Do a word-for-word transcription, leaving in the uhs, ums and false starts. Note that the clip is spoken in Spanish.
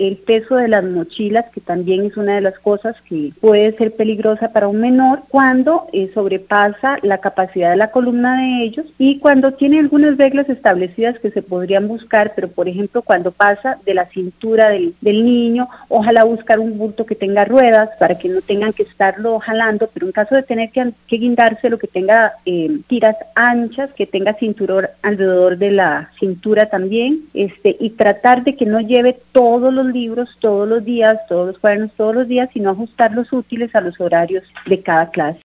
el peso de las mochilas, que también es una de las cosas que puede ser peligrosa para un menor cuando eh, sobrepasa la capacidad de la columna de ellos y cuando tiene algunas reglas establecidas que se podrían buscar, pero por ejemplo cuando pasa de la cintura del, del niño, ojalá buscar un bulto que tenga ruedas para que no tengan que estarlo jalando, pero en caso de tener que, que guindarse, lo que tenga eh, tiras anchas, que tenga cinturón alrededor de la cintura también, este, y tratar de que no lleve todos los libros todos los días, todos los cuadernos todos los días, sino ajustar los útiles a los horarios de cada clase.